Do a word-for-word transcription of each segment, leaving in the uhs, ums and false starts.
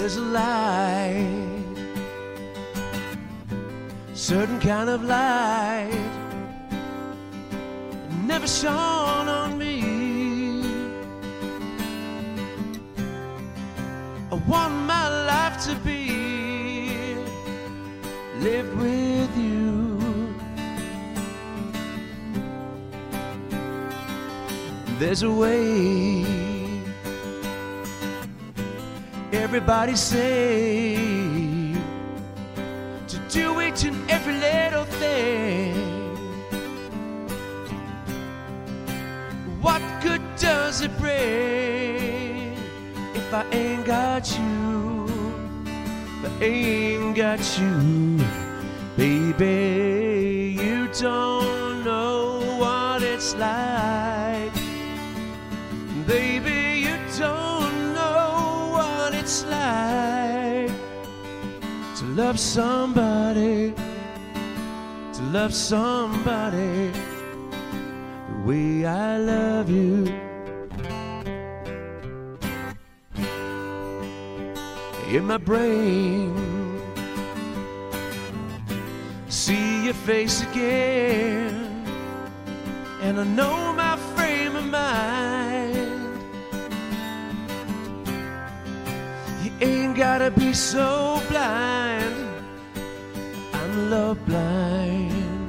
There's a light, certain kind of light, never shone on me. I want my life to be lived with you. There's a way, everybody say, to do each and every little thing. What good does it bring if I ain't got you? If I ain't got you, baby, you don't know what it's like. Baby, you don't know what it's like to love somebody, to love somebody the way I love you. In my brain, see your face again, and I know my frame of mind. You ain't gotta be so blind, I'm love blind.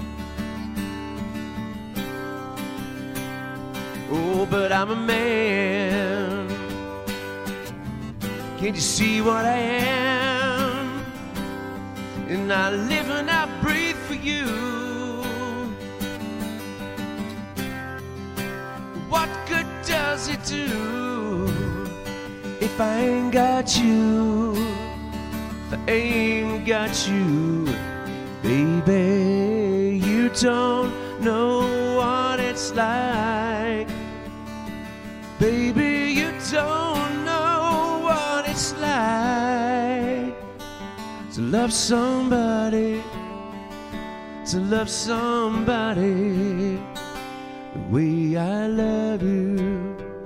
Oh, but I'm a man. Can't you see what I am? And I live and I breathe for you. What good does it do if I ain't got you? If I ain't got you, baby, you don't know what it's like. Baby, you don't know what it's like to love somebody, to love somebody the way I love you.